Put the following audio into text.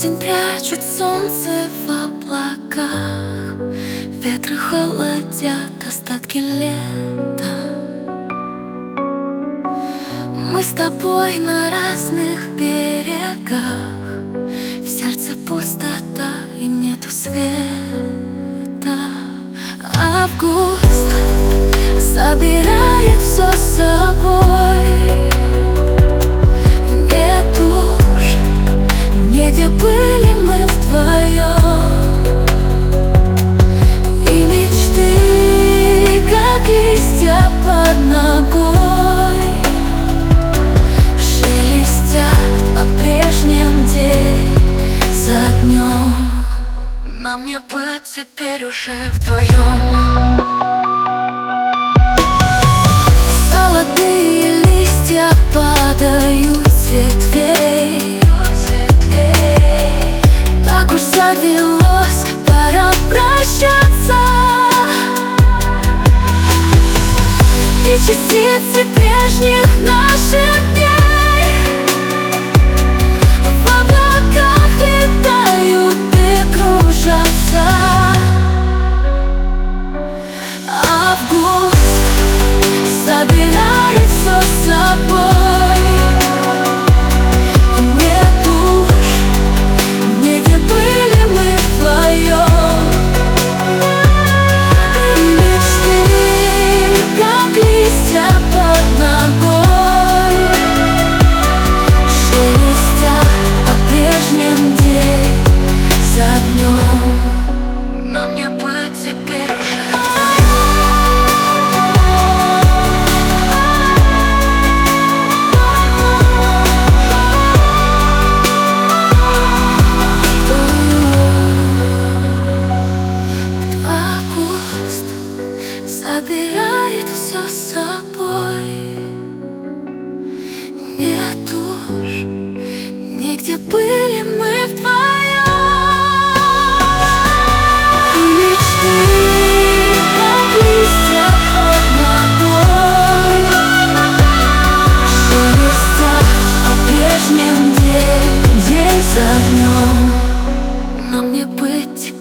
Осень прячет солнце в облаках, ветры холодят остатки лета. Мы с тобой на разных берегах, в сердце пустота и нету света. Август собирает все с собой. Нет уж негде были мы вдвоем, и мечты, как листья под ногой, шелестят по-прежним день за днем. Нам не быть теперь уже вдвоем. Золотые листья падают с ветвей, так уж завелось, пора прощаться. И частицы прежних наших дней в облаках летают и кружатся. Август собирает все с собой. Нет уж негде были мы вдвоем, и мечты, как листья под ногой, шелестят по-прежним день за днем. Нам не быть теперь уже. Собирает все с собой. Нет уж нигде были мы вдвоем, и мечты, как листья под ногой, шелестят по-прежним день за днем. Нам не быть